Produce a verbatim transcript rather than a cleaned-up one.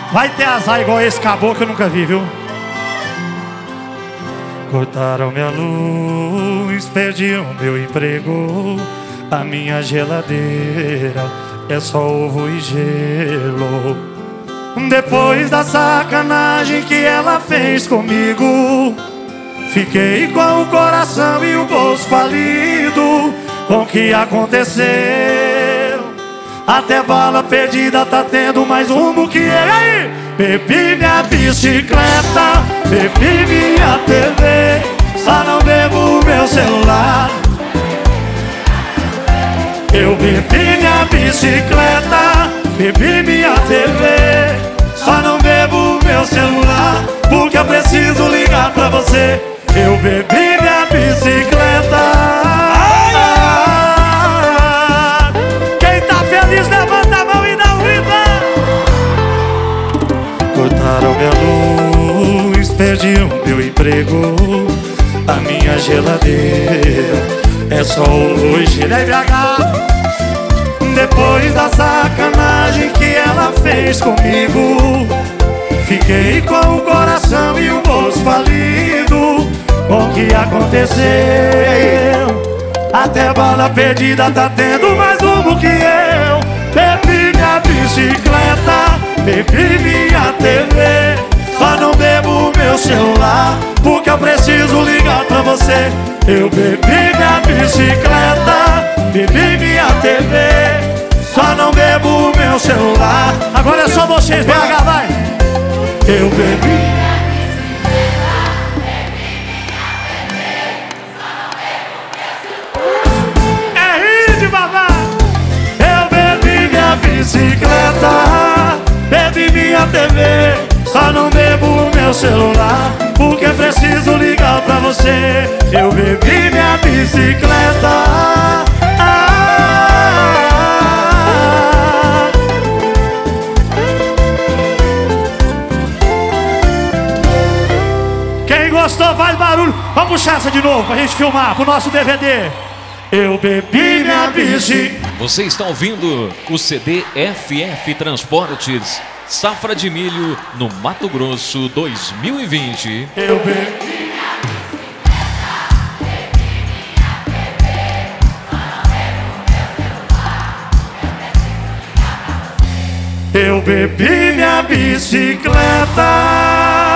Vai ter azar igual esse caboclo que eu nunca vi, viu? Cortaram minha luz, perdi o meu emprego. A minha geladeira é só ovo e gelo. Depois da sacanagem que ela fez comigo, fiquei com o coração e o bolso falido. Com o que aconteceu, até bala perdida tá tendo mais rumo que ele. Aí, bebi minha bicicleta, bebi minha T V, só não bebo meu celular. Eu bebi minha bicicleta, bebi minha T V, só não bebo meu celular, porque eu preciso ligar pra você. Eu bebi minha bicicleta. Quem tá feliz levanta a mão e dá um grito. Cortaram minha luz, perdi o meu emprego. A minha geladeira é só ovo e gelo. Depois da sacanagem que ela fez comigo, fiquei com o coração e o bolso falido. Com o que aconteceu, até bala perdida tá tendo mais rumo que eu. Bebi minha bicicleta, bebi minha T V, só não bebo meu celular, porque eu preciso ligar pra você. Eu bebi minha bicicleta, bebi minha T V, só não bebo meu celular. Agora é só vocês, B H, vai! Eu bebi. Bicicleta, bebi minha T V, só não bebo meu celular, porque preciso ligar pra você. Eu bebi minha bicicleta. Ah, quem gostou faz barulho. Vamos puxar essa de novo pra gente filmar pro nosso D V D. Eu bebi minha bici. Você está ouvindo o C D F F Transportes Safra de Milho no Mato Grosso dois mil e vinte. Eu bebi. Eu bebi minha bicicleta.